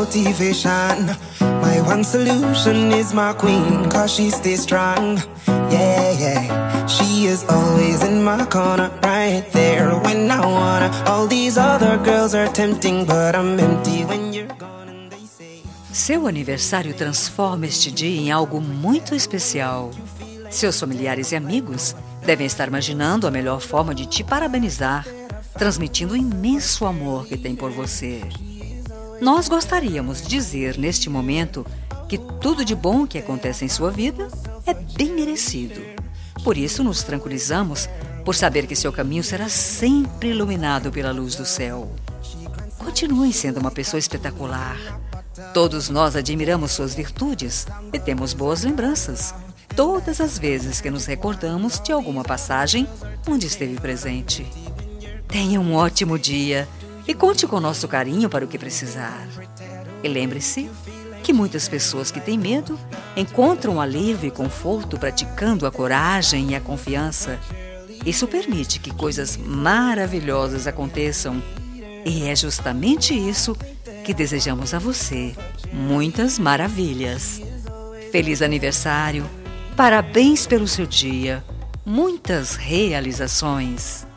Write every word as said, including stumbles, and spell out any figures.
motivation. My one solution is my queen, cause she stays strong. Yeah, yeah, she is always in my corner, right there when I wanna. All these other girls are tempting, but I'm empty when you're gone and they say. Seu aniversário transforma este dia em algo muito especial. Seus familiares e amigos devem estar imaginando a melhor forma de te parabenizar, transmitindo o imenso amor que tem por você. Nós gostaríamos de dizer neste momento que tudo de bom que acontece em sua vida é bem merecido. Por isso nos tranquilizamos por saber que seu caminho será sempre iluminado pela luz do céu. Continue sendo uma pessoa espetacular. Todos nós admiramos suas virtudes e temos boas lembranças todas as vezes que nos recordamos de alguma passagem onde esteve presente. Tenha um ótimo dia e conte com nosso carinho para o que precisar. E lembre-se que muitas pessoas que têm medo encontram alívio e conforto praticando a coragem e a confiança. Isso permite que coisas maravilhosas aconteçam. E é justamente isso que desejamos a você. Muitas maravilhas. Feliz aniversário! Parabéns pelo seu dia! Muitas realizações!